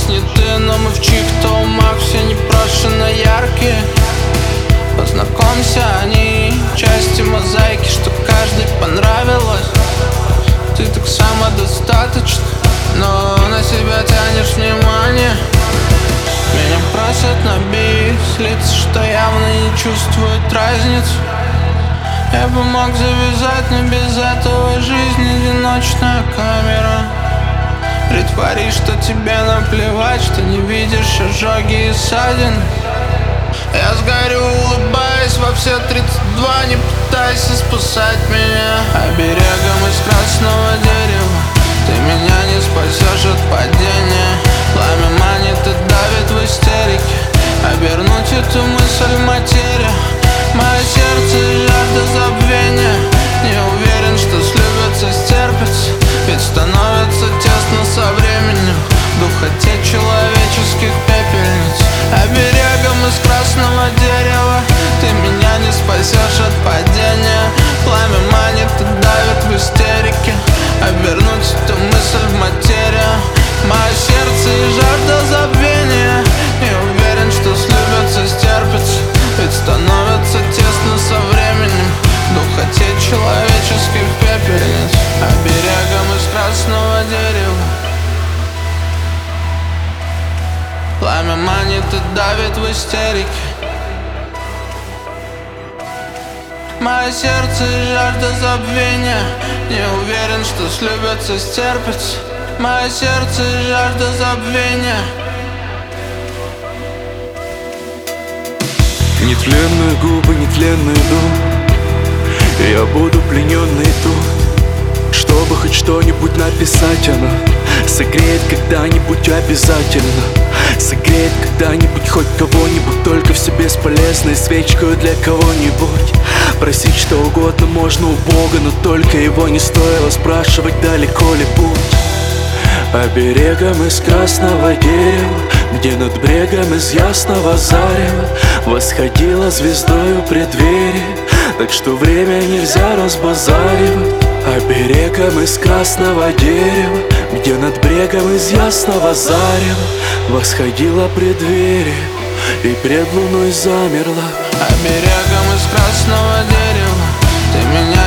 не ты, но мы в чьих-то умах все непрошено яркие. Познакомься, они части мозаики, что каждой понравилось. Ты так самодостаточна, но на себя тянешь внимание. Меня просят на бис лица, что явно не чувствуют разницу. Я бы мог завязать, но без этого жизнь одиночная камера. Притвори, что тебе наплевать, что не видишь ожоги и ссадины. Я сгорю, улыбаясь во все 32, не пытайся спасать меня. Оберегом из красного дерева ты меня не спасешь от падения. Пламя манит и давит в истерике, обернуть эту мысль в материю. Мое сердце и жажда забвения. Не уверен, что слюбятся, стерпятся, ведь становится тесно со временем в духоте человеческих пепельниц. Оберегом из красного дерева ты меня не спасешь от падения. Пламя манит и давит в истерике, обернуть эту мысль в материю. Мое сердце и жажда забвения. Не уверен, что слюбятся, стерпятся, ведь становится тесно со временем в духоте человеческих пепельниц. Оберегом из красного дерева пламя манит и давит в истерике. Мое сердце и жажда забвения. Не уверен, что слюбятся, стерпятся. Мое сердце и жажда забвения. Нетленные губы, нетленный дом. Я буду плененный тут, чтобы хоть что-нибудь написать. Она согреет когда-нибудь обязательно, согреет когда-нибудь хоть кого-нибудь. Только все бесполезной свечкой для кого-нибудь. Просить что угодно можно у Бога, но только его не стоило спрашивать, далеко ли путь. Оберегом из красного дерева, где над брегом из ясного зарева восходила звездою преддверие, так что время нельзя разбазаривать. Оберегом из красного дерева, где над брегом из ясного зарева восходила преддверие и пред луной замерла. Оберегом из красного дерева ты меня